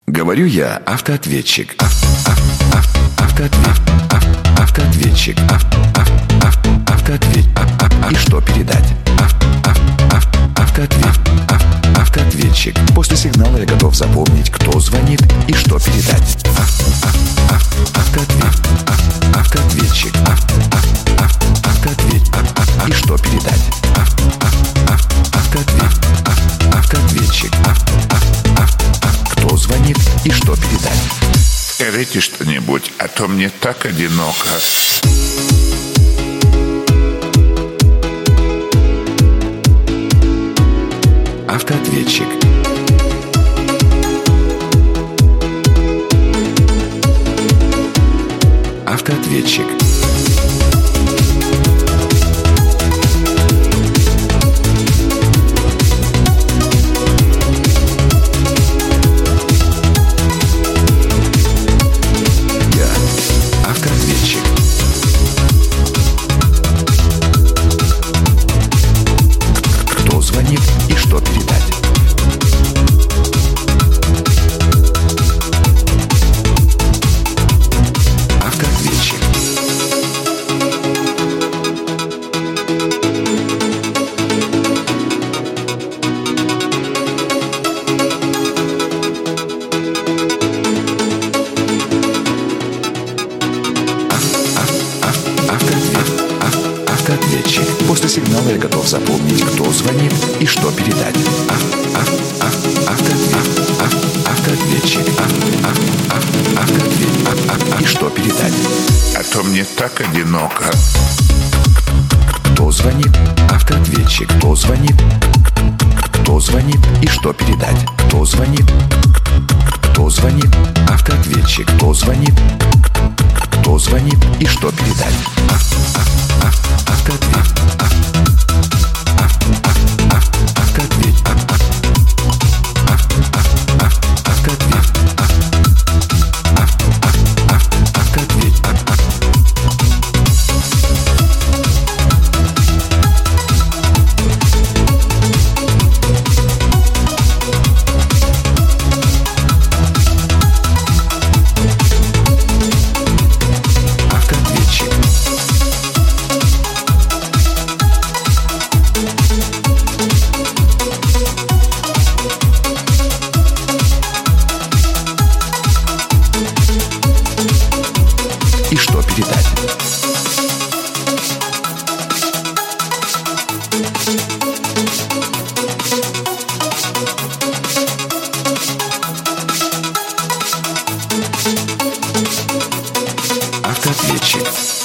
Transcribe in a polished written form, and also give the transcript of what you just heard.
Говорю я, автоответчик. Автоответчик. И что передать? Автоответчик. После сигнала я готов запомнить, кто звонит и что передать. Автоответчик. И что передать? Автоответчик. Кто звонит и что передать? Скажите что-нибудь, а то мне так одиноко. Автоответчик. Автоответчик. И что передать? Автоответчик. Автоответчик. После сигнала я готов запомнить, кто звонит и что передать. Автоответчик. И что передать? А то мне так одиноко. Кто звонит? Автоответчик. Кто звонит? Кто звонит и что передать? Кто звонит? Кто звонит? Автоответчик. Кто звонит? Кто звонит и что передать? И что передать? Автоответчик.